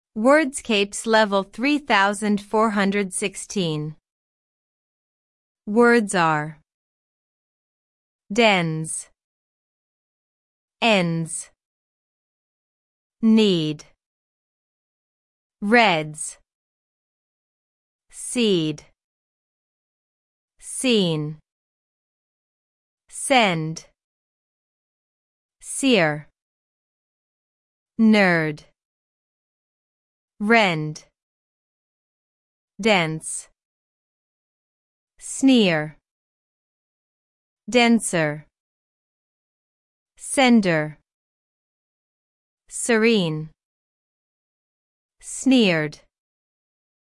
Wordscapes Level 3416. Words are dens, ends, need, reds, seed, seen, send, sear, nerd, rend, dense, sneer, denser, sender, serene, sneered.